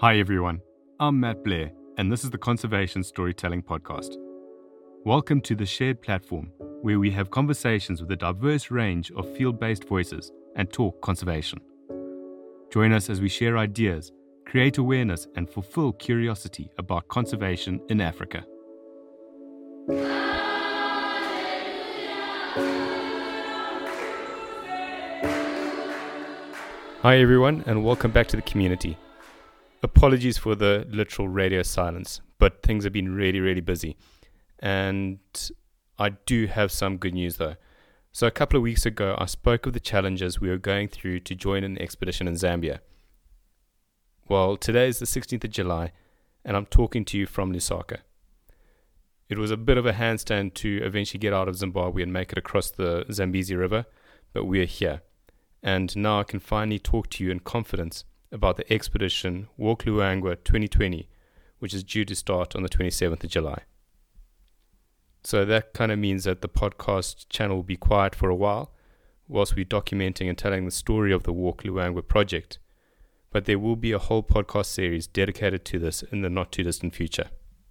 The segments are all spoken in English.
Hi everyone, I'm Matt Blair, and this is the Conservation Storytelling Podcast. Welcome to the shared platform where we have conversations with a diverse range of field-based voices and talk conservation. Join us as we share ideas, create awareness, and fulfill curiosity about conservation in Africa. Hi everyone, and welcome back to the community. Apologies for the literal radio silence, but things have been really busy. And I do have some good news though. So a couple of weeks ago, I spoke of the challenges we were going through to join an expedition in Zambia. Well, today is the 16th of July, and I'm talking to you from Lusaka. It was a bit of a handstand to eventually get out of Zimbabwe and make it across the Zambezi River, but we're here. And now I can finally talk to you in confidence about the expedition Walk Luangwa 2020, which is due to start on the 27th of July. So that kind of means that the podcast channel will be quiet for a while, whilst we're documenting and telling the story of the Walk Luangwa project. But there will be a whole podcast series dedicated to this in the not too distant future.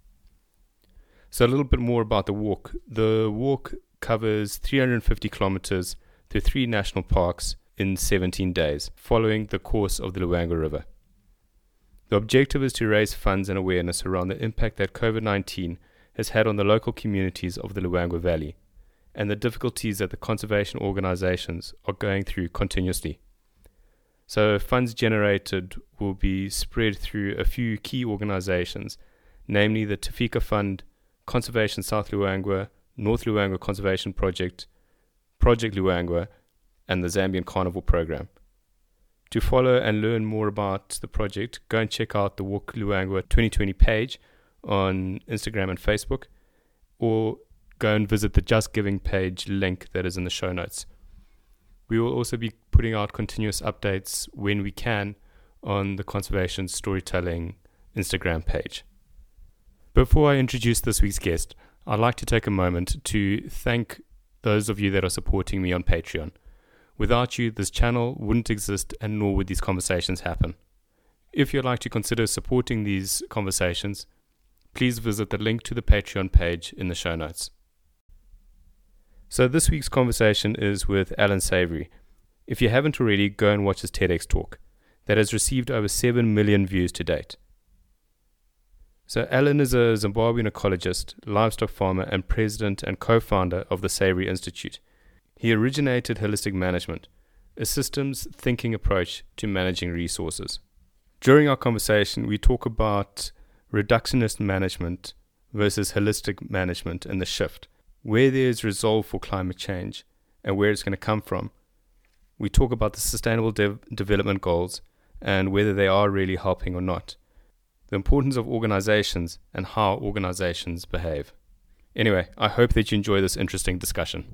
So a little bit more about the walk. The walk covers 350 kilometers through 3 national parks in 17 days, following the course of the Luangwa River. The objective is to raise funds and awareness around the impact that COVID-19 has had on the local communities of the Luangwa Valley, and the difficulties that the conservation organizations are going through continuously. So funds generated will be spread through a few key organizations, namely the Tafika Fund, Conservation South Luangwa, North Luangwa Conservation Project, Project Luangwa, and the Zambian Carnival Program. To follow and learn more about the project, go and check out the Walk Luangwa 2020 page on Instagram and Facebook, or go and visit the Just Giving page link that is in the show notes. We will also be putting out continuous updates when we can on the Conservation Storytelling Instagram page. Before I introduce this week's guest, I'd like to take a moment to thank those of you that are supporting me on Patreon. Without you, this channel wouldn't exist, and nor would these conversations happen. If you'd like to consider supporting these conversations, please visit the link to the Patreon page in the show notes. So this week's conversation is with Alan Savory. If you haven't already, go and watch his TEDx talk that has received over 7 million views to date. So Alan is a Zimbabwean ecologist, livestock farmer, and president and co-founder of the Savory Institute. He originated holistic management, a systems thinking approach to managing resources. During our conversation, we talk about reductionist management versus holistic management and the shift, where there is resolve for climate change and where it's going to come from. We talk about the sustainable development goals and whether they are really helping or not, the importance of organizations and how organizations behave. Anyway, I hope that you enjoy this interesting discussion.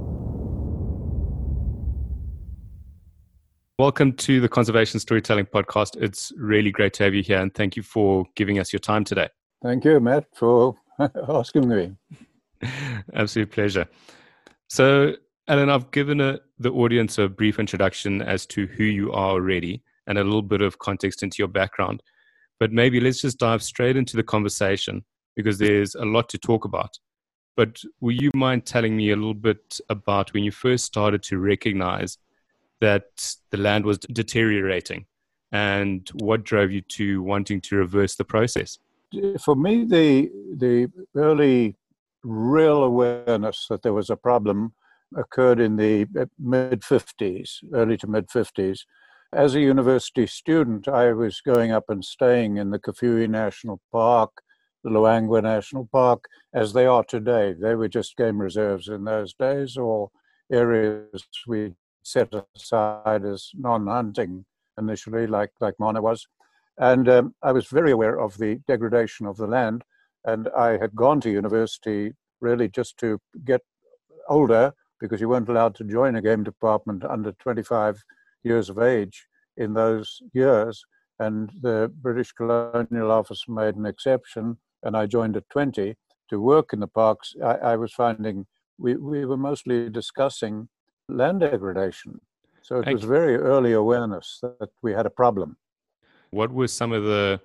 Welcome to the Conservation Storytelling Podcast. It's really great to have you here, and thank you for giving us your time today. Thank you, Matt, for asking me. Absolute pleasure. So, Alan, I've given the audience a brief introduction as to who you are already and a little bit of context into your background. But maybe let's just dive straight into the conversation because there's a lot to talk about. But will you mind telling me a little bit about when you first started to recognize that the land was deteriorating and what drove you to wanting to reverse the process? For me, the early real awareness that there was a problem occurred in the mid-50s, early to mid-50s. As a university student, I was going up and staying in the Kafue National Park, the Luangwa National Park, as they are today. They were just game reserves in those days, or areas we set aside as non-hunting initially, like Mana was. And I was very aware of the degradation of the land. And I had gone to university really just to get older, because you weren't allowed to join a game department under 25 years of age in those years. And the British Colonial Office made an exception, and I joined at 20 to work in the parks. I was finding we were mostly discussing land degradation. So it was very early awareness that we had a problem. What were some of the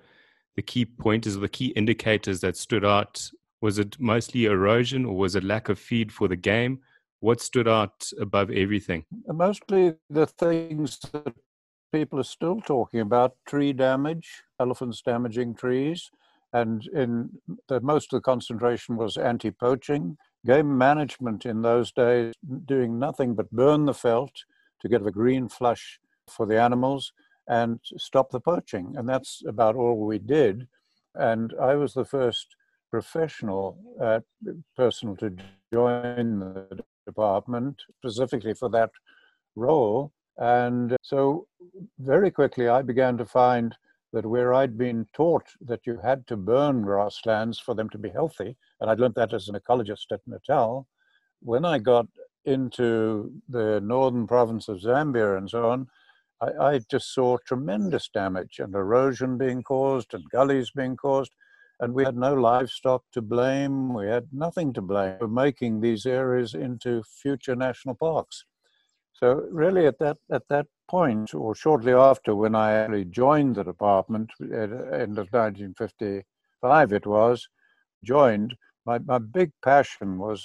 the key pointers or the key indicators that stood out? Was it mostly erosion, or was it lack of feed for the game? What stood out above everything? Mostly the things that people are still talking about: tree damage, elephants damaging trees, and most of the concentration was anti-poaching. Game management in those days, doing nothing but burn the veldt to get a green flush for the animals and stop the poaching. And that's about all we did. And I was the first professional person to join the department specifically for that role. And so very quickly I began to find that where I'd been taught that you had to burn grasslands for them to be healthy, and I'd learned that as an ecologist at Natal, when I got into the northern province of Zambia and so on, I just saw tremendous damage and erosion being caused and gullies being caused. And we had no livestock to blame. We had nothing to blame for making these areas into future national parks. So really at that point, or shortly after, when I actually joined the department at the end of 1955, it was, joined, my big passion was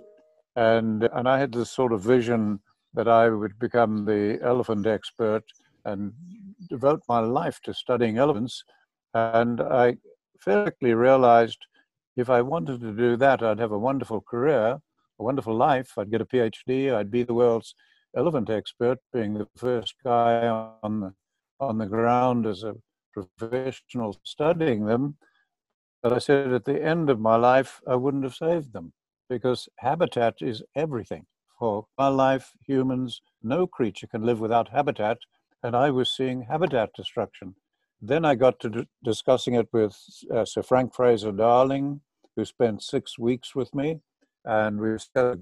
and I had this sort of vision that I would become the elephant expert and devote my life to studying elephants. And I fairly quickly realized if I wanted to do that, I'd have a wonderful career, a wonderful life. I'd get a PhD. I'd be the world's elephant expert, being the first guy on the ground as a professional studying them. But I said at the end of my life, I wouldn't have saved them, because habitat is everything. For wildlife, humans, no creature can live without habitat, and I was seeing habitat destruction. Then I got to discussing it with Sir Frank Fraser-Darling, who spent 6 weeks with me, and we set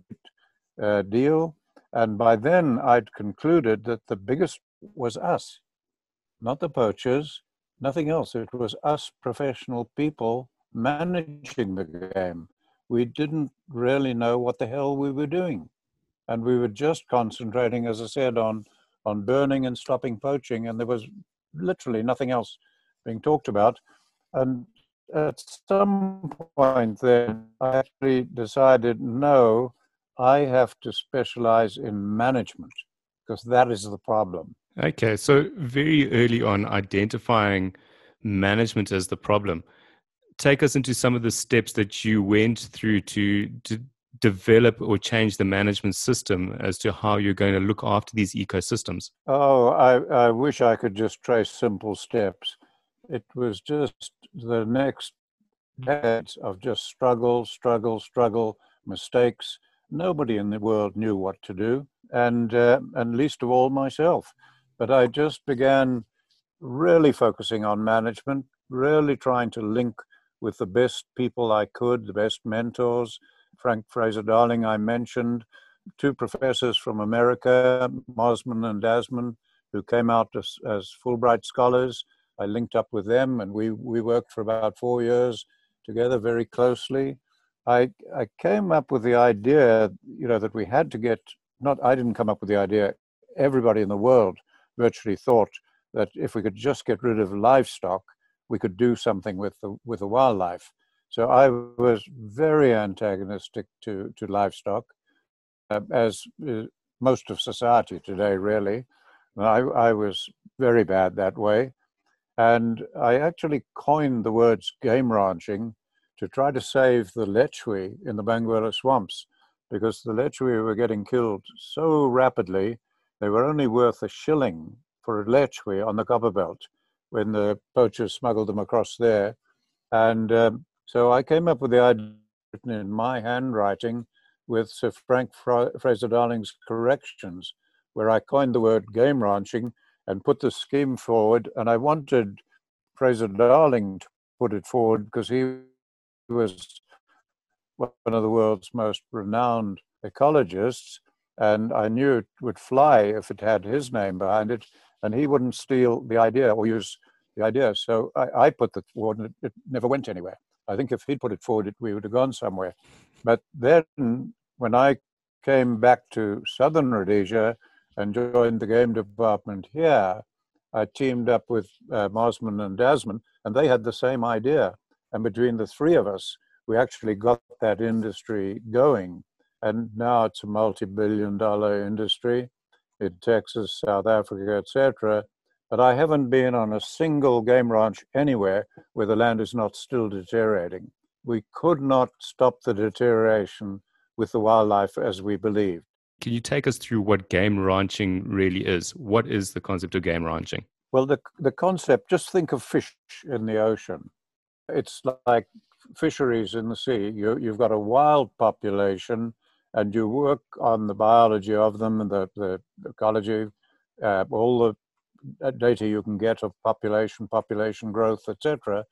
a deal. And by then I'd concluded that the biggest was us, not the poachers, nothing else. It was us professional people managing the game. We didn't really know what the hell we were doing. And we were just concentrating, as I said, on burning and stopping poaching, and there was literally nothing else being talked about. And at some point then, I actually decided, no, I have to specialize in management, because that is the problem. Okay, so very early on, identifying management as the problem. Take us into some of the steps that you went through to develop or change the management system as to how you're going to look after these ecosystems. Oh, I wish I could just trace simple steps. It was just the next decades of just struggle, mistakes. Nobody in the world knew what to do, and least of all myself. But I just began really focusing on management, really trying to link with the best people I could, the best mentors. Frank Fraser-Darling, I mentioned, 2 professors from America, Mosman and Dasman, who came out as Fulbright scholars. I linked up with them, and we worked for about 4 years together very closely. I came up with the idea, that we had to get, I didn't come up with the idea, everybody in the world virtually thought that if we could just get rid of livestock, we could do something with the wildlife. So I was very antagonistic to livestock, as most of society today, really. I was very bad that way. And I actually coined the words game ranching to try to save the lechwe in the Benguela swamps, because the lechwe were getting killed so rapidly, they were only worth a shilling for a lechwe on the Copperbelt when the poachers smuggled them across there. And so I came up with the idea, written in my handwriting, with Sir Frank Fraser-Darling's corrections, where I coined the word game ranching and put the scheme forward. And I wanted Fraser-Darling to put it forward because he was one of the world's most renowned ecologists, and I knew it would fly if it had his name behind it, and he wouldn't steal the idea or use the idea. So I put it forward, and it never went anywhere. I think if he'd put it forward, we would have gone somewhere. But then when I came back to Southern Rhodesia and joined the game department here, I teamed up with Mosman and Dasman, and they had the same idea. And between the three of us, we actually got that industry going. And now it's a multi-billion-dollar industry in Texas, South Africa, etc. But I haven't been on a single game ranch anywhere where the land is not still deteriorating. We could not stop the deterioration with the wildlife as we believed. Can you take us through what game ranching really is? What is the concept of game ranching? Well, the concept, just think of fish in the ocean. It's like fisheries in the sea. You've got a wild population, and you work on the biology of them and the ecology, all the data you can get of population growth, etc.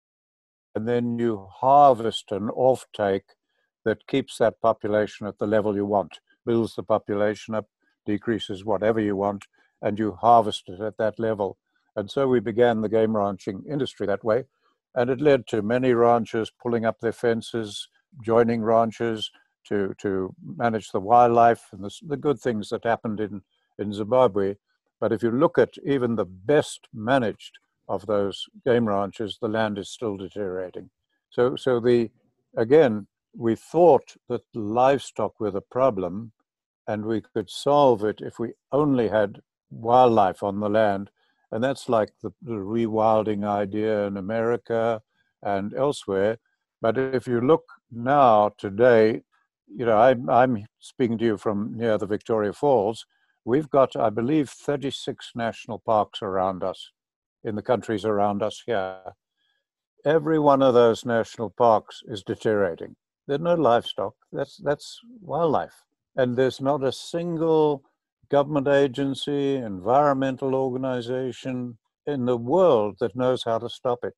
And then you harvest an offtake that keeps that population at the level you want, builds the population up, decreases whatever you want, and you harvest it at that level. And so we began the game ranching industry that way. And it led to many ranchers pulling up their fences, joining ranchers to manage the wildlife and the good things that happened in Zimbabwe. But if you look at even the best managed of those game ranches, the land is still deteriorating. So again, we thought that livestock were the problem, and we could solve it if we only had wildlife on the land. And that's like the rewilding idea in America and elsewhere. But if you look now, today, I'm speaking to you from near the Victoria Falls. We've got, I believe, 36 national parks around us, in the countries around us here. Every one of those national parks is deteriorating. There's no livestock. That's wildlife. And there's not a single government agency, environmental organization in the world that knows how to stop it.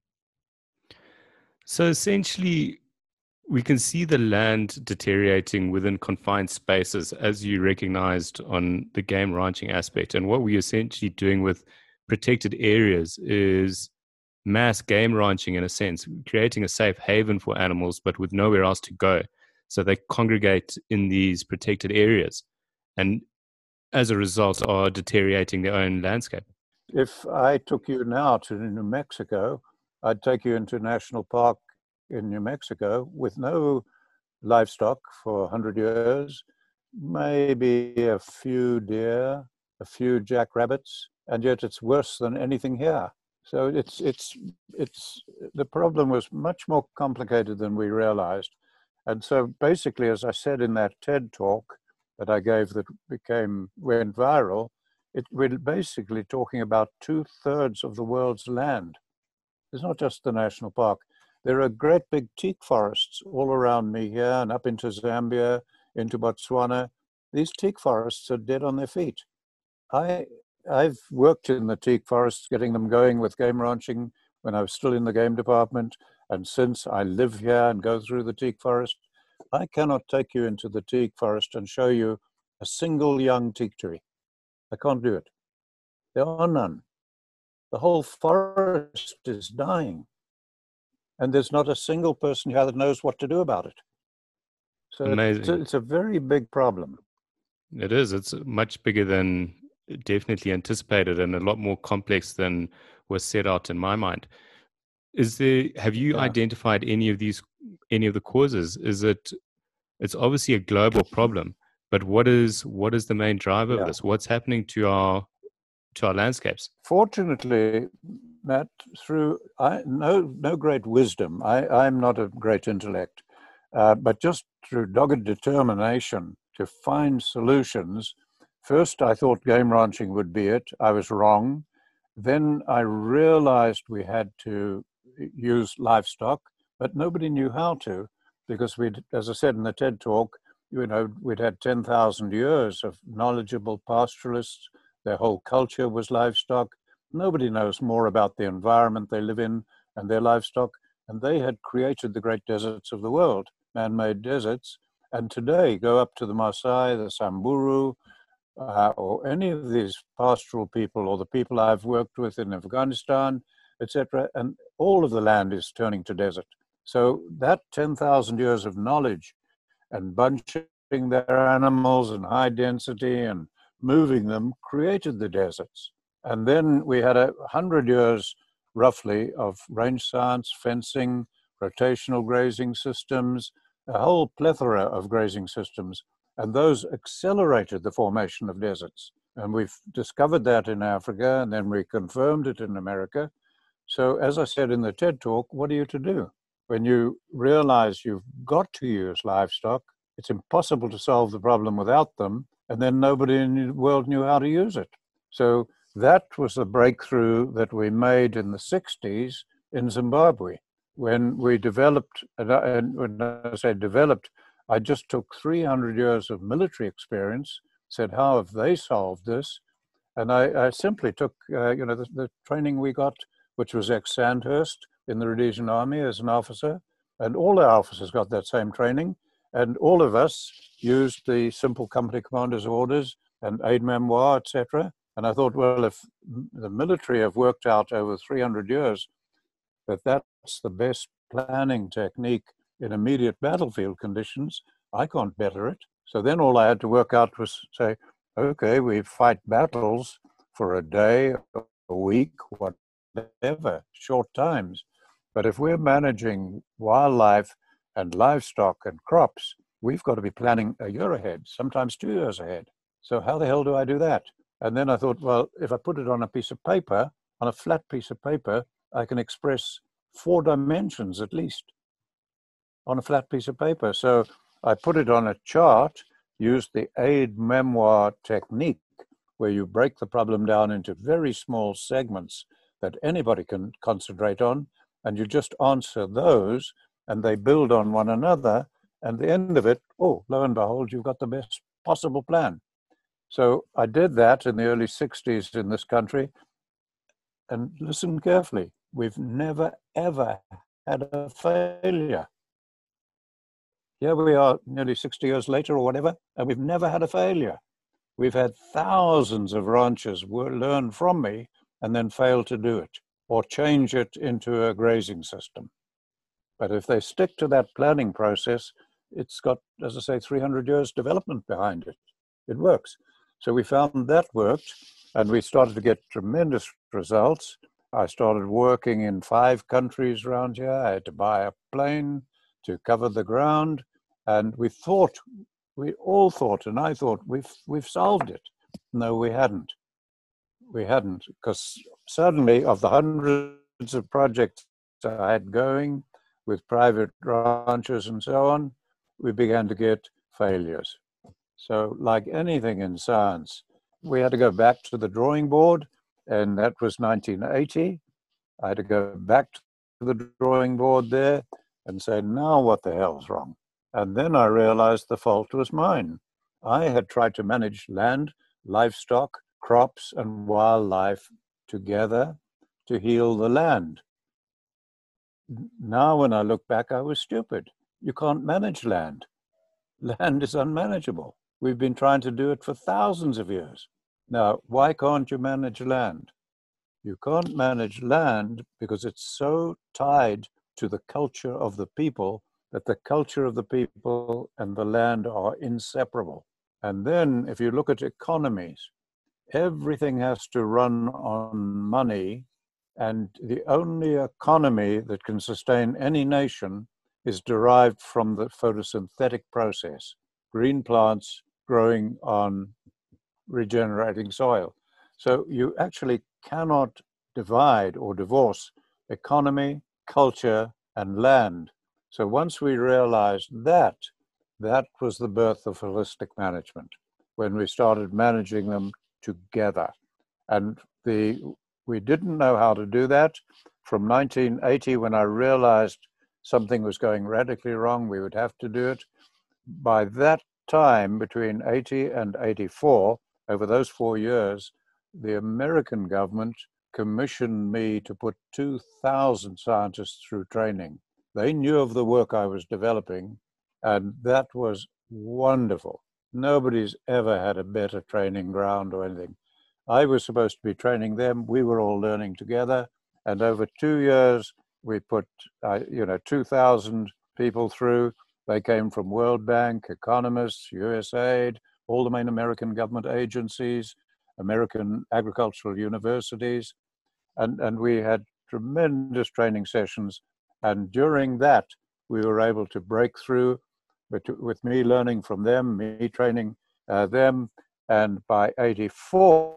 So essentially, we can see the land deteriorating within confined spaces, as you recognized on the game ranching aspect. And what we're essentially doing with protected areas is mass game ranching, in a sense, creating a safe haven for animals, but with nowhere else to go. So they congregate in these protected areas, and as a result are deteriorating their own landscape. If I took you now to New Mexico, I'd take you into a national park in New Mexico with no livestock for 100 years, maybe a few deer, a few jackrabbits, and yet it's worse than anything here. So it's the problem was much more complicated than we realized. And so basically, as I said in that TED talk that I gave that went viral, we're basically talking about 2/3 of the world's land. It's not just the national park. There are great big teak forests all around me here and up into Zambia, into Botswana. These teak forests are dead on their feet. I've worked in the teak forests, getting them going with game ranching when I was still in the game department. And since I live here and go through the teak forest, I cannot take you into the teak forest and show you a single young teak tree. I can't do it. There are none. The whole forest is dying. And there's not a single person here that knows what to do about it. So it's a very big problem. It is. It's much bigger than definitely anticipated and a lot more complex than was set out in my mind. Have you identified any of the causes? It's obviously a global problem, but what is the main driver of this? What's happening to our landscapes? Fortunately, Matt, through no great wisdom, I'm not a great intellect, but just through dogged determination to find solutions. First, I thought game ranching would be it. I was wrong. Then I realized we had to use livestock, but nobody knew how to, because as I said in the TED talk, we'd had 10,000 years of knowledgeable pastoralists. Their whole culture was livestock. Nobody knows more about the environment they live in and their livestock. And they had created the great deserts of the world, man-made deserts. And today, go up to the Maasai, the Samburu, or any of these pastoral people, or the people I've worked with in Afghanistan, etc., and all of the land is turning to desert. So that 10,000 years of knowledge and bunching their animals in high density and moving them created the deserts. And then we had 100 years, roughly, of range science, fencing, rotational grazing systems, a whole plethora of grazing systems. And those accelerated the formation of deserts. And we've discovered that in Africa, and then we confirmed it in America. So as I said in the TED Talk, what are you to do? When you realize you've got to use livestock, it's impossible to solve the problem without them, and then nobody in the world knew how to use it. So that was the breakthrough that we made in the 60s in Zimbabwe. When we developed, and when I say developed, I just took 300 years of military experience, said, how have they solved this? And I simply took, the training we got, which was ex-Sandhurst in the Rhodesian Army as an officer, and all our officers got that same training, and all of us used the simple company commander's orders and aide-memoire, etc. And I thought, well, if the military have worked out over 300 years that that's the best planning technique in immediate battlefield conditions, I can't better it. So then all I had to work out was say, okay, we fight battles for a day, a week, whatever, short times. But if we're managing wildlife and livestock and crops, we've got to be planning a year ahead, sometimes 2 years ahead. So how the hell do I do that? And then I thought, well, if I put it on a piece of paper, on a flat piece of paper, I can express 4 dimensions at least on a flat piece of paper. So I put it on a chart, used the aide-memoire technique, where you break the problem down into very small segments that anybody can concentrate on, and you just answer those, and they build on one another. And at the end of it, oh, lo and behold, you've got the best possible plan. So I did that in the early 60s in this country. And listen carefully, we've never, ever had a failure. Here we are nearly 60 years later or whatever, and we've never had a failure. We've had thousands of ranchers learn from me and then fail to do it or change it into a grazing system. But if they stick to that planning process, it's got, as I say, 300 years development behind it. It works. So we found that worked, and we started to get tremendous results. I started working in 5 countries around here. I had to buy a plane to cover the ground, and we all thought, and I thought, we've solved it. No, we hadn't. We hadn't, because suddenly, of the hundreds of projects I had going with private ranchers and so on, we began to get failures. So like anything in science, we had to go back to the drawing board, and that was 1980. I had to go back to the drawing board there and say, now what the hell's wrong? And then I realized the fault was mine. I had tried to manage land, livestock, crops, and wildlife together to heal the land. Now, when I look back, I was stupid. You can't manage land. Land is unmanageable. We've been trying to do it for thousands of years. Now, why can't you manage land? You can't manage land because it's so tied to the culture of the people that the culture of the people and the land are inseparable. And then if you look at economies, everything has to run on money, and the only economy that can sustain any nation is derived from the photosynthetic process, green plants growing on regenerating soil. So you actually cannot divide or divorce economy, culture, and land. So once we realized that, that was the birth of holistic management, when we started managing them together. And we didn't know how to do that. From 1980, when I realized something was going radically wrong, we would have to do it. By that time, between 80 and 84, over those 4 years, the American government commissioned me to put 2,000 scientists through training. They knew of the work I was developing, and that was wonderful. Nobody's ever had a better training ground or anything. I was supposed to be training them. We were all learning together. And over 2 years, we put 2,000 people through. They came from World Bank, economists, USAID, all the main American government agencies, American agricultural universities, and we had tremendous training sessions. And during that, we were able to break through with me learning from them, me training them. And by 84,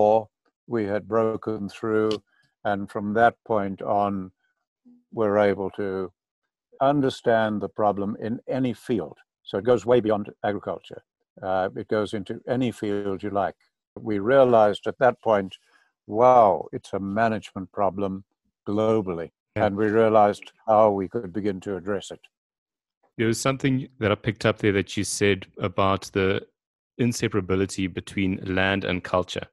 we had broken through. And from that point on, we're able to understand the problem in any field. So it goes way beyond agriculture. It goes into any field you like. We realized at that point, wow, it's a management problem globally. Yeah. And we realized how we could begin to address it. There was something that I picked up there that you said about the inseparability between land and culture.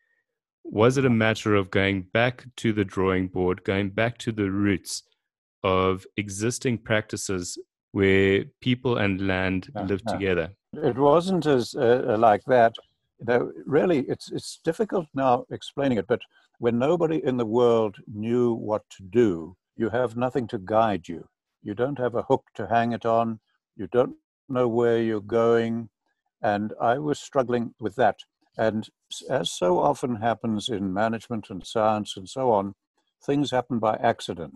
Was it a matter of going back to the drawing board, going back to the roots of existing practices where people and land live together? It wasn't as like that. Really, it's difficult now explaining it, but when nobody in the world knew what to do, you have nothing to guide you. You don't have a hook to hang it on. You don't know where you're going. And I was struggling with that. And as so often happens in management and science and so on, things happen by accident.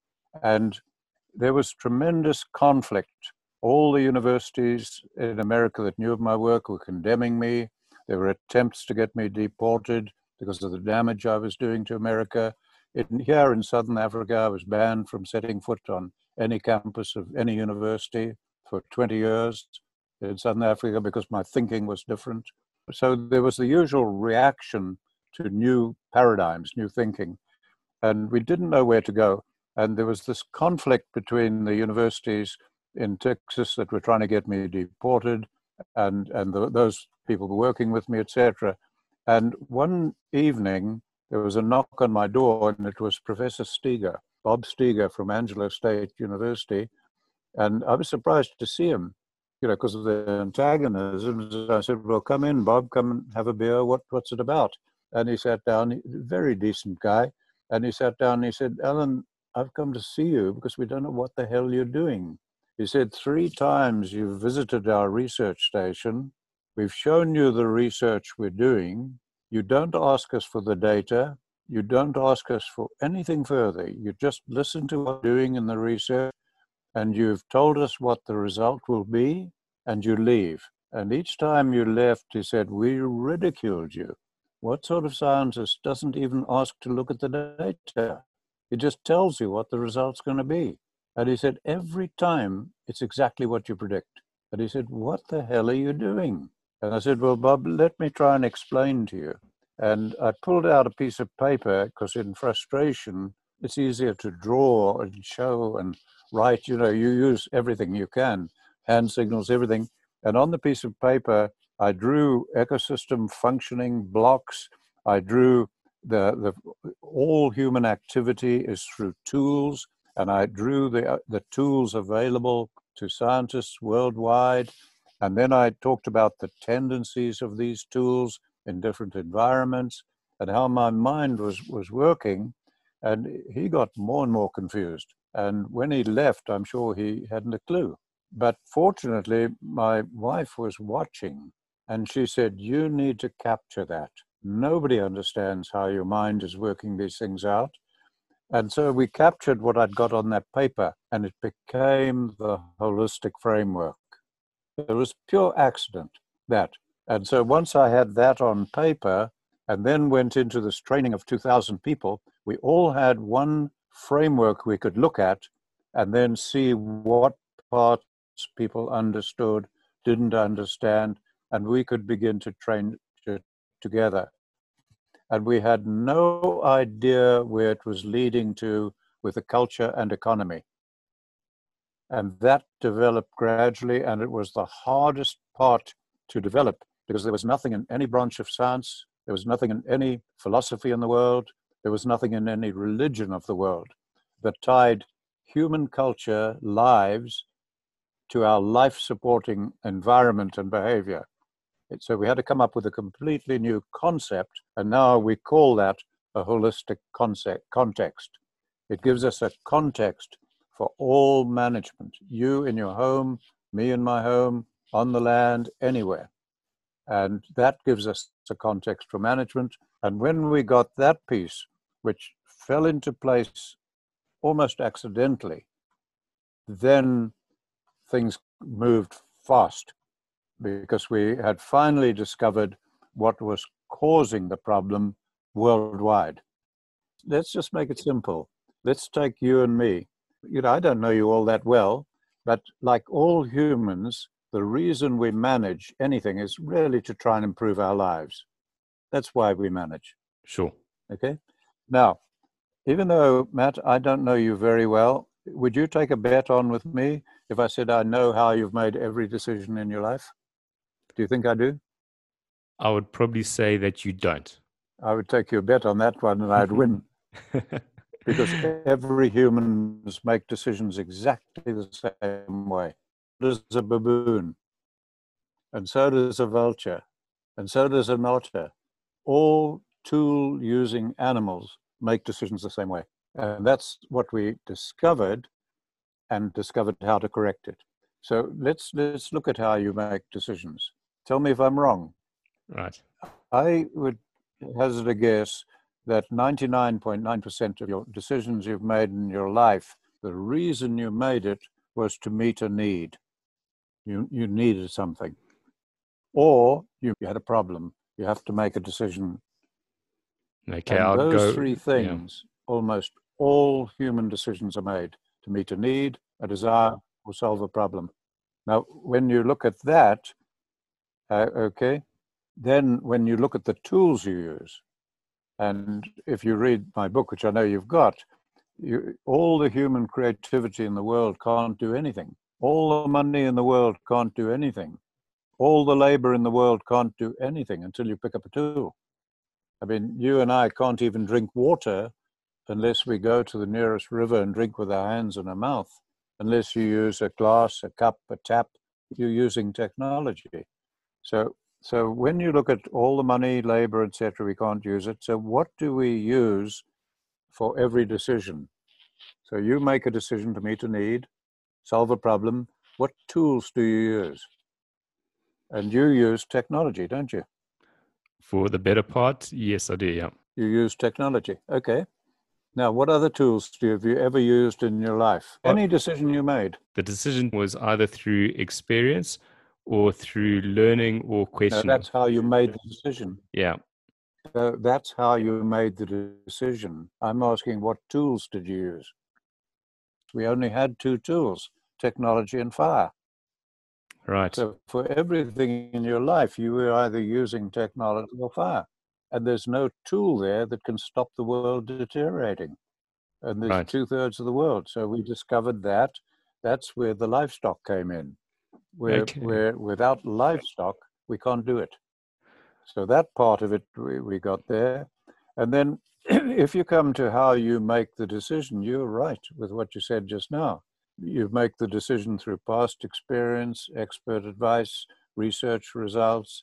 And there was tremendous conflict. All the universities in America that knew of my work were condemning me. There were attempts to get me deported because of the damage I was doing to America. Here in Southern Africa, I was banned from setting foot on any campus of any university for 20 years in Southern Africa because my thinking was different. So there was the usual reaction to new paradigms, new thinking, and we didn't know where to go. And there was this conflict between the universities in Texas that were trying to get me deported, and those people were working with me, etc. And one evening, there was a knock on my door, and it was Professor Steger, Bob Steger from Angelo State University. And I was surprised to see him, because of the antagonism. I said, well, come in, Bob, come and have a beer. What's it about? And he sat down, very decent guy. And he sat down and he said, Alan, I've come to see you because we don't know what the hell you're doing. He said, 3 times you've visited our research station. We've shown you the research we're doing. You don't ask us for the data. You don't ask us for anything further. You just listen to what we're doing in the research, and you've told us what the result will be, and you leave. And each time you left, he said, we ridiculed you. What sort of scientist doesn't even ask to look at the data? He just tells you what the result's going to be. And he said, every time it's exactly what you predict. And he said, what the hell are you doing? And I said, well, Bob, let me try and explain to you. And I pulled out a piece of paper because in frustration, it's easier to draw and show and write. You use everything you can, hand signals, everything. And on the piece of paper, I drew ecosystem functioning blocks. I drew the all human activity is through tools, and I drew the tools available to scientists worldwide. And then I talked about the tendencies of these tools in different environments and how my mind was working. And he got more and more confused. And when he left, I'm sure he hadn't a clue. But fortunately, my wife was watching, and she said, you need to capture that. Nobody understands how your mind is working these things out. And so we captured what I'd got on that paper, and it became the holistic framework. It was pure accident, that. And so once I had that on paper, and then went into this training of 2,000 people, we all had one framework we could look at and then see what parts people understood, didn't understand, and we could begin to train together. And we had no idea where it was leading to with the culture and economy. And that developed gradually, and it was the hardest part to develop because there was nothing in any branch of science, there was nothing in any philosophy in the world, there was nothing in any religion of the world that tied human culture, lives, to our life-supporting environment and behavior. So we had to come up with a completely new concept, and now we call that a holistic context. It gives us a context for all management, you in your home, me in my home, on the land, anywhere. And that gives us a context for management. And when we got that piece, which fell into place almost accidentally, then things moved fast because we had finally discovered what was causing the problem worldwide. Let's just make it simple. Let's take you and me. I don't know you all that well, but like all humans, the reason we manage anything is really to try and improve our lives. That's why we manage. Sure. Okay. Now, even though, Matt, I don't know you very well, would you take a bet on with me if I said I know how you've made every decision in your life? Do you think I do? I would probably say that you don't. I would take you a bet on that one and I'd win. Because every human makes decisions exactly the same way. So does a baboon, and so does a vulture, and so does an otter. All tool-using animals make decisions the same way. And that's what we discovered, and discovered how to correct it. So let's look at how you make decisions. Tell me if I'm wrong. Right. I would hazard a guess that 99.9% of your decisions you've made in your life, the reason you made it was to meet a need. You needed something. Or you had a problem. You have to make a decision. Okay, and I'll those go. three things, almost all human decisions are made to meet a need, a desire, or solve a problem. Now, when you look at that, okay, then when you look at the tools you use, and if you read my book, which I know you've got, all the human creativity in the world can't do anything. All the money in the world can't do anything. All the labor in the world can't do anything until you pick up a tool. I mean, you and I can't even drink water unless we go to the nearest river and drink with our hands and our mouth. Unless you use a glass, a cup, a tap, you're using technology. So when you look at all the money, labor, etc., we can't use it. So what do we use for every decision? So you make a decision to meet a need, solve a problem. What tools do you use? And you use technology, don't you? For the better part, yes, I do, yeah. You use technology. Okay. Now, what other tools have you ever used in your life? Any decision you made? The decision was either through experience or through learning or questioning. No, that's how you made the decision. Yeah. That's how you made the decision. I'm asking, what tools did you use? We only had two tools, technology and fire. Right. So for everything in your life, you were either using technology or fire. And there's no tool there that can stop the world deteriorating. And there's Right. 2/3 of the world. So we discovered that. That's where the livestock came in. Where without livestock, we can't do it. So that part of it we got there. And then if you come to how you make the decision, you're right with what you said just now. You make the decision through past experience, expert advice, research results,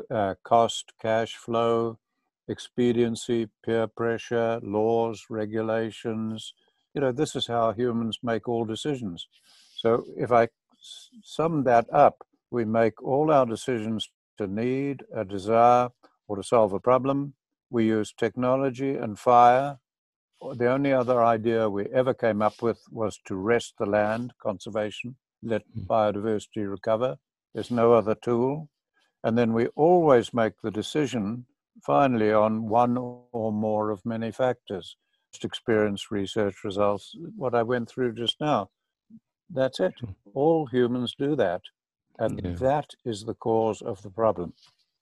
cost, cash flow, expediency, peer pressure, laws, regulations. This is how humans make all decisions. So if I sum that up, we make all our decisions to need, a desire, or to solve a problem. We use technology and fire. The only other idea we ever came up with was to rest the land, conservation, let biodiversity recover. There's no other tool. And then we always make the decision, finally, on one or more of many factors. Experience, research results, what I went through just now. That's it. All humans do that. And that is the cause of the problem.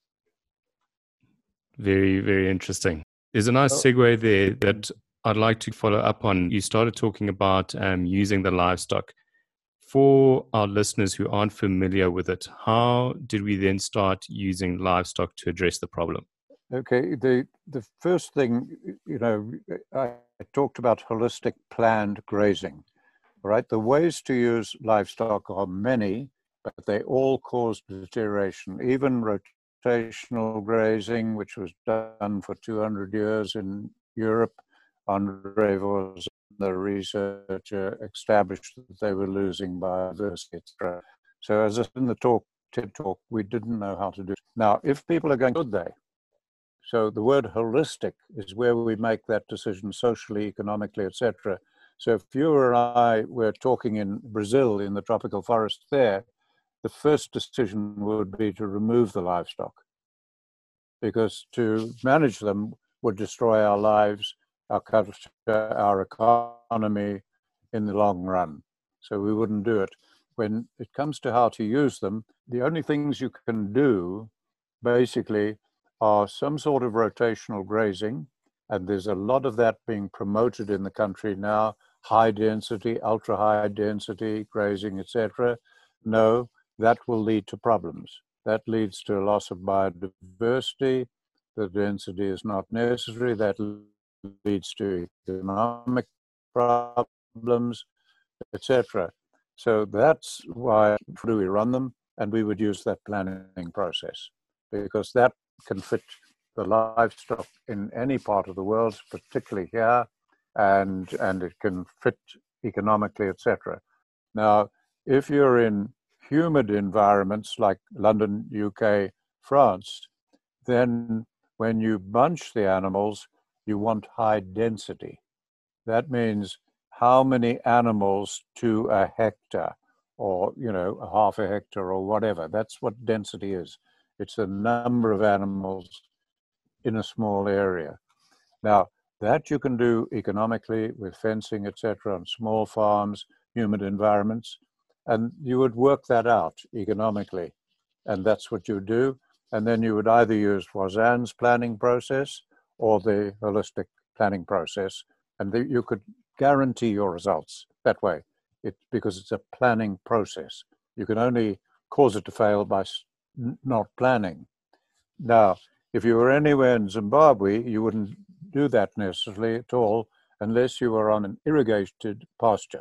Very, very interesting. There's a nice segue there that I'd like to follow up on. You started talking about using the livestock. For our listeners who aren't familiar with it, how did we then start using livestock to address the problem? Okay, the first thing, I talked about holistic planned grazing, right? The ways to use livestock are many, but they all cause deterioration. Even rotational grazing, which was done for 200 years in Europe, Andre was the researcher, established that they were losing biodiversity, etc. So as in the TED talk, we didn't know how to do it. Now, if people are going, should they? So the word holistic is where we make that decision socially, economically, etc. So if you or I were talking in Brazil in the tropical forest there, the first decision would be to remove the livestock, because to manage them would destroy our lives, our culture, our economy in the long run. So we wouldn't do it. When it comes to how to use them, the only things you can do basically are some sort of rotational grazing, and there's a lot of that being promoted in the country now, high density, ultra high density grazing, etc. No, that will lead to problems. That leads to a loss of biodiversity. The density is not necessary. That leads to economic problems, etc. So that's why do we run them, and we would use that planning process, because that can fit the livestock in any part of the world, particularly here, and it can fit economically, etc. Now, if you're in humid environments like London, UK, France, then when you bunch the animals, you want high density. That means how many animals to a hectare, or a half a hectare or whatever. That's what density is. It's the number of animals in a small area. Now, that you can do economically with fencing, etc., on small farms, humid environments, and you would work that out economically, and that's what you do. And then you would either use Voisin's planning process or the holistic planning process, and you could guarantee your results that way, because it's a planning process. You can only cause it to fail by not planning. Now, if you were anywhere in Zimbabwe, you wouldn't do that necessarily at all unless you were on an irrigated pasture.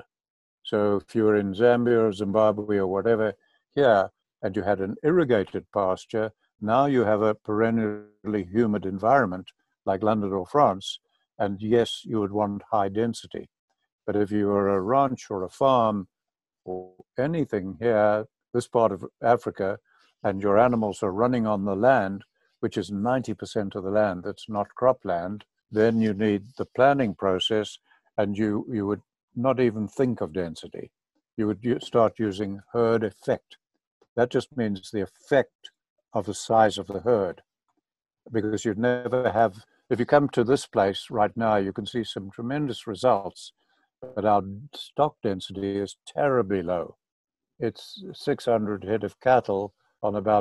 So if you were in Zambia or Zimbabwe or whatever here, and you had an irrigated pasture, now you have a perennially humid environment like London or France, and yes, you would want high density. But if you were a ranch or a farm or anything here, this part of Africa, and your animals are running on the land, which is 90% of the land that's not cropland, then you need the planning process, and you would not even think of density. You would start using herd effect. That just means the effect of the size of the herd, because you'd never have, if you come to this place right now, you can see some tremendous results, but our stock density is terribly low. It's 600 head of cattle on about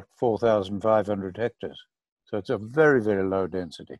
4,500 hectares. So it's a very, very low density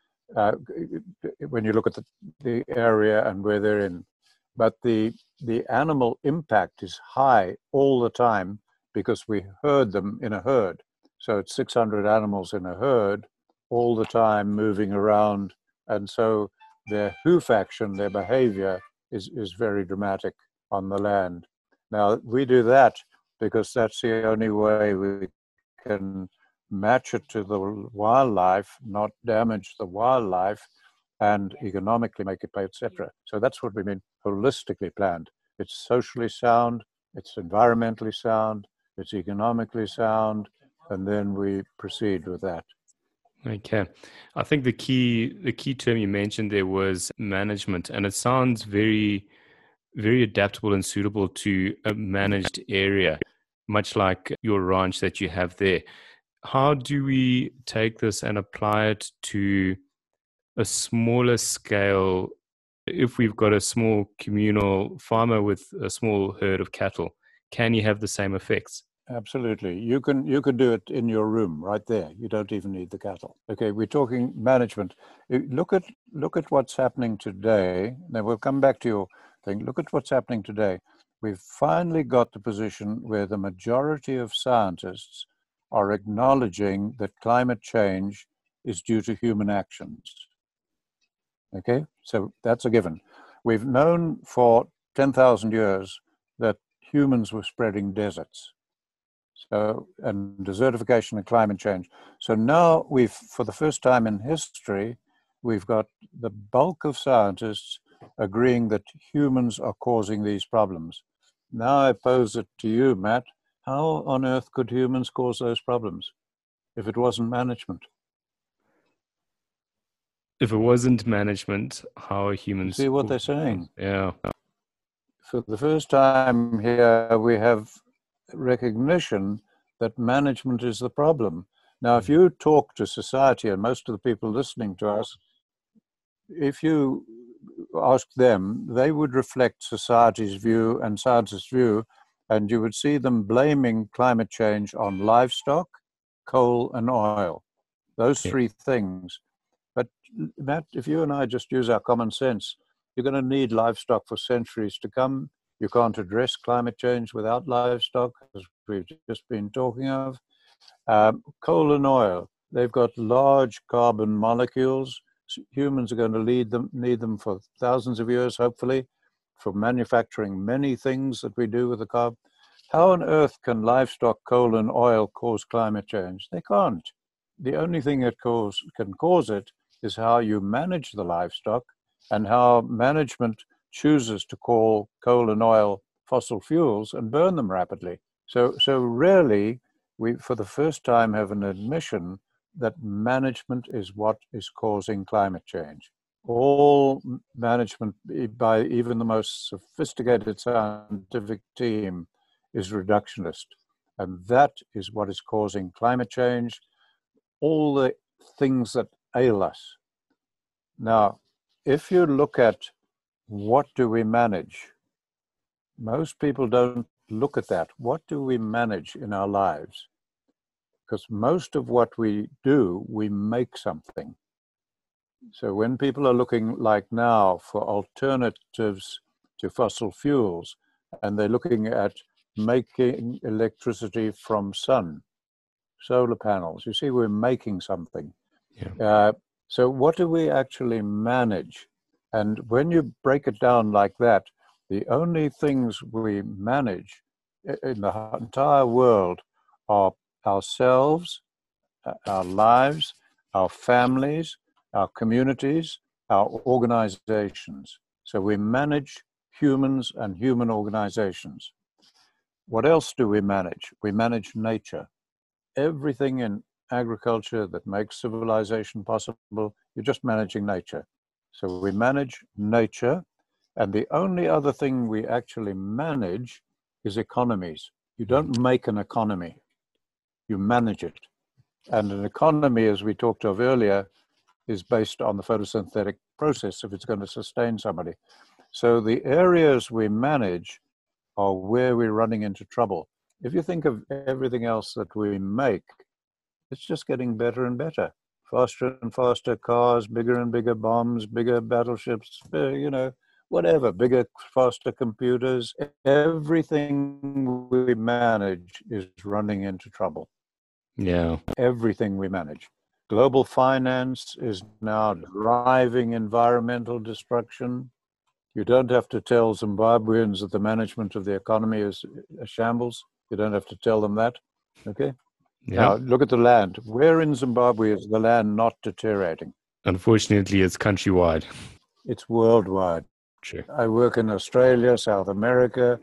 when you look at the area and where they're in. But the animal impact is high all the time because we herd them in a herd. So it's 600 animals in a herd all the time moving around. And so their hoof action, their behavior is very dramatic on the land. Now, we do that because that's the only way we can match it to the wildlife, not damage the wildlife, and economically make it pay, etc. So that's what we mean holistically planned. It's socially sound, it's environmentally sound, it's economically sound, and then we proceed with that. Okay. I think the key term you mentioned there was management, and it sounds very, very adaptable and suitable to a managed area, much like your ranch that you have there. How do we take this and apply it to a smaller scale? If we've got a small communal farmer with a small herd of cattle, can you have the same effects? Absolutely. You can do it in your room right there. You don't even need the cattle. Okay, we're talking management. Look at what's happening today. Then we'll come back to your thing. Look at what's happening today. We've finally got the position where the majority of scientists are acknowledging that climate change is due to human actions. Okay, so that's a given. We've known for 10,000 years that humans were spreading deserts. So, and desertification and climate change. So now for the first time in history, we've got the bulk of scientists agreeing that humans are causing these problems. Now I pose it to you, Matt. How on earth could humans cause those problems if it wasn't management? If it wasn't management, how are You humans? see what they're saying? Yeah. For the first time here, we have recognition that management is the problem. Now, if you talk to society, and most of the people listening to us, if you ask them, they would reflect society's view and scientists' view, and you would see them blaming climate change on livestock, coal, and oil. Those Yeah. three things. But Matt, if you and I just use our common sense, you're going to need livestock for centuries to come. You can't address climate change without livestock, as we've just been talking of. Coal and oil, they've got large carbon molecules. Humans are going to need them for thousands of years, hopefully, for manufacturing many things that we do with the carbon. How on earth can livestock, coal, and oil cause climate change? They can't. The only thing that can cause it is how you manage the livestock and how management chooses to call coal and oil fossil fuels and burn them rapidly. So really, we, for the first time, have an admission that management is what is causing climate change. All management, by even the most sophisticated scientific team, is reductionist. And that is what is causing climate change, all the things that ail us. Now, if you look at what do we manage, most people don't look at that. What do we manage in our lives? Because most of what we do, we make something. So when people are looking like now for alternatives to fossil fuels, and they're looking at making electricity from sun, solar panels, you see, we're making something. Yeah. So what do we actually manage? And when you break it down like that, the only things we manage in the entire world are ourselves, our lives, our families, our communities, our organizations. So we manage humans and human organizations. What else do we manage? We manage nature. Everything in agriculture that makes civilization possible, you're just managing nature. So we manage nature, and the only other thing we actually manage is economies. You don't make an economy, you manage it. And an economy, as we talked of earlier, is based on the photosynthetic process if it's going to sustain somebody. So the areas we manage are where we're running into trouble. If you think of everything else that we make, it's just getting better and better. Faster and faster cars, bigger and bigger bombs, bigger battleships, whatever, bigger, faster computers. Everything we manage is running into trouble. Yeah. Everything we manage. Global finance is now driving environmental destruction. You don't have to tell Zimbabweans that the management of the economy is a shambles. You don't have to tell them that. Okay? Yeah. Now, look at the land. Where in Zimbabwe is the land not deteriorating? Unfortunately, it's countrywide. It's worldwide. True. I work in Australia, South America.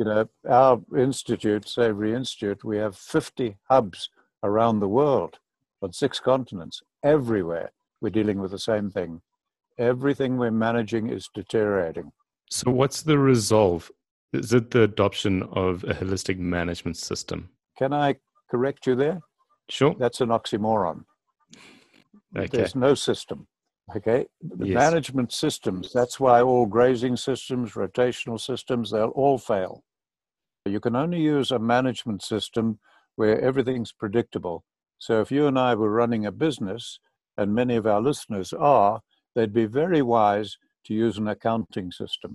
Our institute, Savory Institute, we have 50 hubs around the world on 6 continents. Everywhere we're dealing with the same thing. Everything we're managing is deteriorating. So what's the resolve? Is it the adoption of a holistic management system? Can I correct you there? Sure. That's an oxymoron. Okay. There's no system. Okay. The Yes. management systems, that's why all grazing systems, rotational systems, they'll all fail. You can only use a management system where everything's predictable. So if you and I were running a business, and many of our listeners are, they'd be very wise to use an accounting system.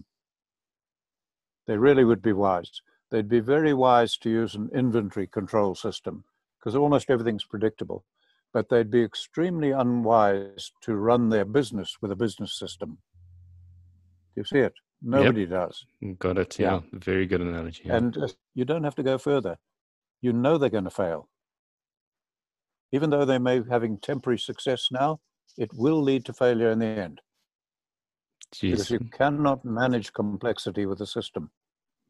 They really would be wise. They'd be very wise to use an inventory control system because almost everything's predictable. But they'd be extremely unwise to run their business with a business system. Do you see it? Nobody does. Got it. Yeah. Very good analogy. Yeah. And you don't have to go further. You know they're going to fail. Even though they may be having temporary success now, it will lead to failure in the end. Jeez. Because you cannot manage complexity with a system.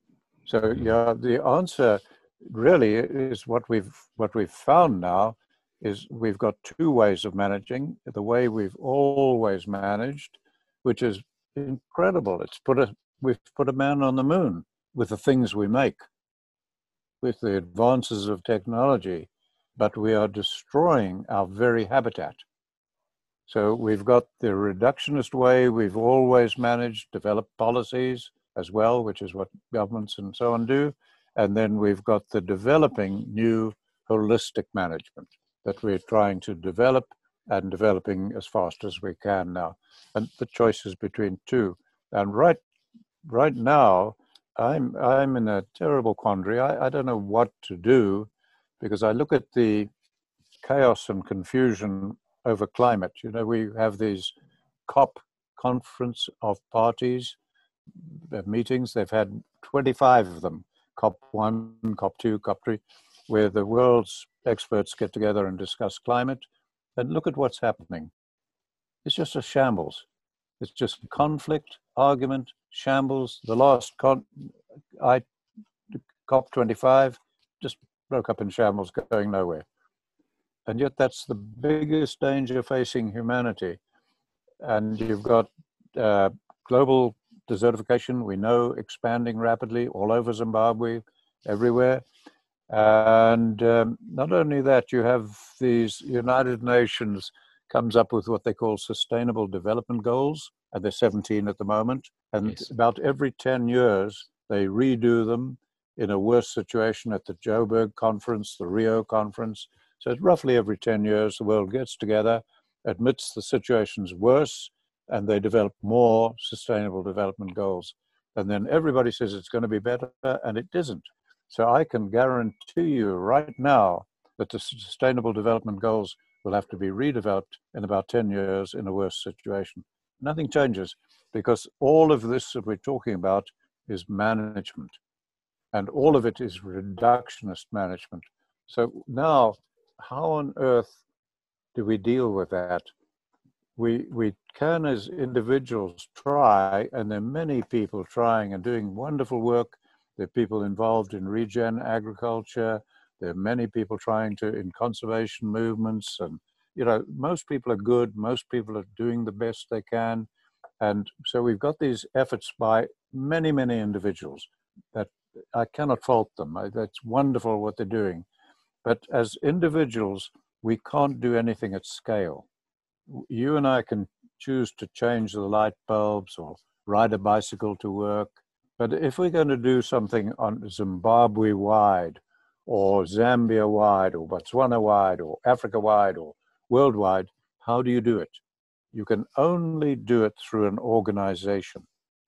So the answer really is what we've found now is we've got two ways of managing. The way we've always managed, which is incredible. We've put a man on the moon with the things we make, with the advances of technology, but we are destroying our very habitat. So we've got the reductionist way we've always managed, develop policies as well, which is what governments and so on do. And then we've got the developing new holistic management that we're trying to develop and developing as fast as we can now. And the choice is between two. And right now, I'm in a terrible quandary. I don't know what to do, because I look at the chaos and confusion over climate. You know, we have these COP conference of parties meetings. They've had 25 of them, COP1, COP2, COP3, where the world's experts get together and discuss climate. And look at what's happening. It's just a shambles. It's just conflict, argument, shambles. The last COP25 just broke up in shambles, going nowhere. And yet that's the biggest danger facing humanity. And you've got global desertification, we know, expanding rapidly all over Zimbabwe, everywhere. And not only that, you have these United Nations comes up with what they call Sustainable Development Goals, and they're 17 at the moment. And yes, about every 10 years, they redo them in a worse situation at the Joburg conference, the Rio conference. So it's roughly every 10 years, the world gets together, admits the situation's worse, and they develop more Sustainable Development Goals. And then everybody says it's going to be better, and it isn't. So I can guarantee you right now that the Sustainable Development Goals will have to be redeveloped in about 10 years in a worse situation. Nothing changes, because all of this that we're talking about is management, and all of it is reductionist management. So now, how on earth do we deal with that? We can, as individuals, try, and there are many people trying and doing wonderful work. There are people involved in regen agriculture. There are many people trying to in conservation movements, and most people are good. Most people are doing the best they can, and so we've got these efforts by many individuals that I cannot fault them. That's wonderful what they're doing, but as individuals, we can't do anything at scale. You and I can choose to change the light bulbs or ride a bicycle to work. But if we're going to do something on Zimbabwe-wide or Zambia-wide or Botswana-wide or Africa-wide or worldwide, how do you do it? You can only do it through an organization.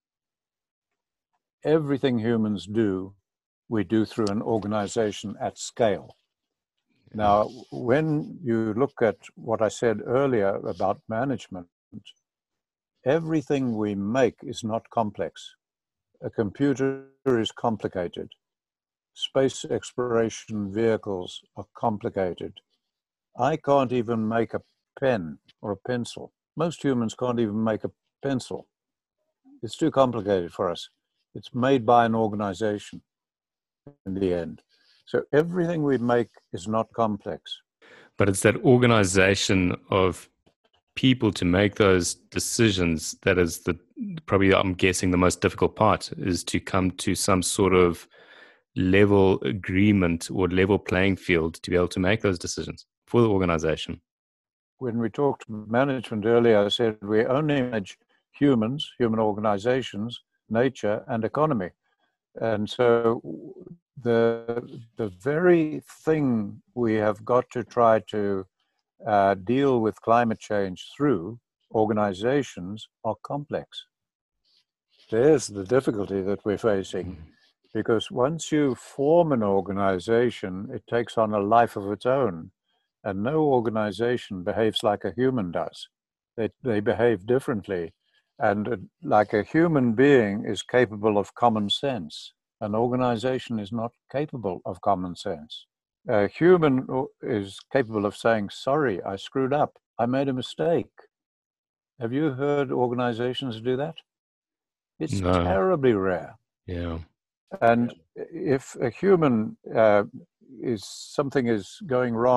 Everything humans do, we do through an organization at scale. Now, when you look at what I said earlier about management, everything we make is not complex. A computer is complicated. Space exploration vehicles are complicated. I can't even make a pen or a pencil. Most humans can't even make a pencil. It's too complicated for us. It's made by an organization in the end. So everything we make is not complex. But it's that organization of people to make those decisions that is probably, I'm guessing, the most difficult part, is to come to some sort of level agreement or level playing field to be able to make those decisions for the organization. When we talked management earlier, I said we only manage humans, human organizations, nature, and economy. And so the very thing we have got to try to deal with climate change through organizations are complex. There's the difficulty that we're facing, because once you form an organization, it takes on a life of its own, and no organization behaves like a human does. They behave differently, and like a human being is capable of common sense. An organization is not capable of common sense. A human is capable of saying, sorry, I screwed up. I made a mistake. Have you heard organizations do that? It's terribly rare. Yeah. And if a human something is going wrong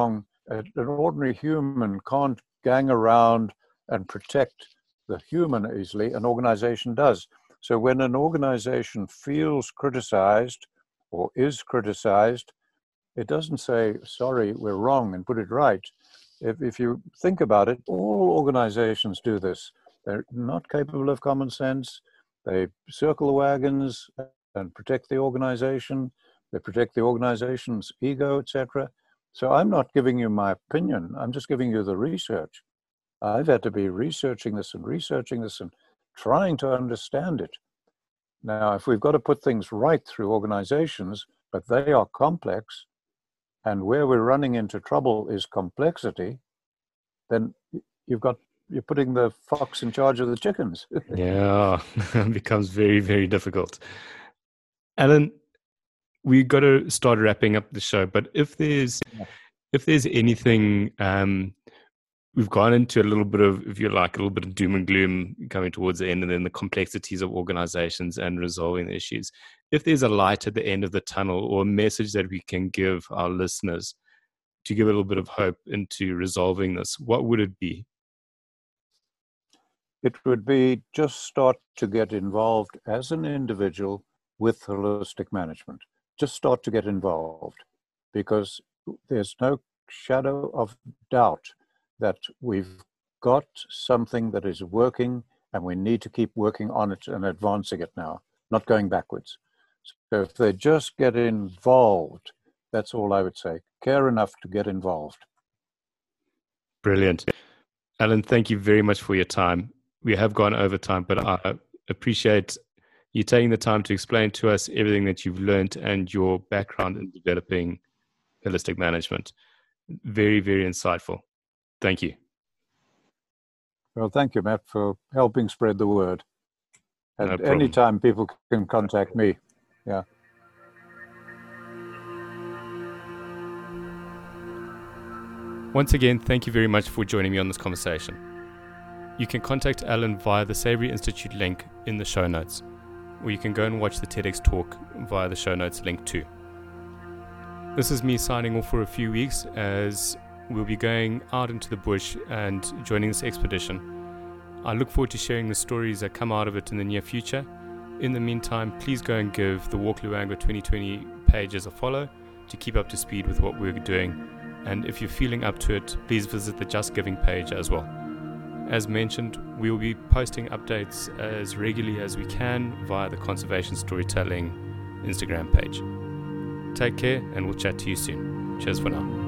An ordinary human can't gang around and protect the human easily. An organization does. So when an organization feels criticized or is criticized, it doesn't say, sorry, we're wrong, and put it right. If you think about it, all organizations do this. They're not capable of common sense. They circle the wagons and protect the organization. They protect the organization's ego, etc. So I'm not giving you my opinion. I'm just giving you the research. I've had to be researching this and trying to understand it. Now, if we've got to put things right through organizations, but they are complex, and where we're running into trouble is complexity, then you're putting the fox in charge of the chickens. Yeah, it becomes very, very difficult. Alan, we got to start wrapping up the show, but if there's anything, we've gone into a little bit of, if you like, a little bit of doom and gloom coming towards the end, and then the complexities of organizations and resolving the issues. If there's a light at the end of the tunnel, or a message that we can give our listeners to give a little bit of hope into resolving this, what would it be? It would be just start to get involved as an individual with holistic management. Just start to get involved, because there's no shadow of doubt that we've got something that is working, and we need to keep working on it and advancing it now, not going backwards. So if they just get involved, that's all I would say. Care enough to get involved. Brilliant. Alan, thank you very much for your time. We have gone over time, but I appreciate you taking the time to explain to us everything that you've learned and your background in developing holistic management. Very, very insightful. Thank you. Well, thank you, Matt, for helping spread the word. And No anytime people can contact me. Yeah. Once again, thank you very much for joining me on this conversation. You can contact Alan via the Savory Institute link in the show notes, or you can go and watch the TEDx talk via the show notes link too. This is me signing off for a few weeks, as we'll be going out into the bush and joining this expedition. I look forward to sharing the stories that come out of it in the near future. In the meantime, please go and give the Walk Luangwa 2020 page as a follow to keep up to speed with what we're doing. And if you're feeling up to it, please visit the Just Giving page as well. As mentioned, we will be posting updates as regularly as we can via the Conservation Storytelling Instagram page. Take care, and we'll chat to you soon. Cheers for now.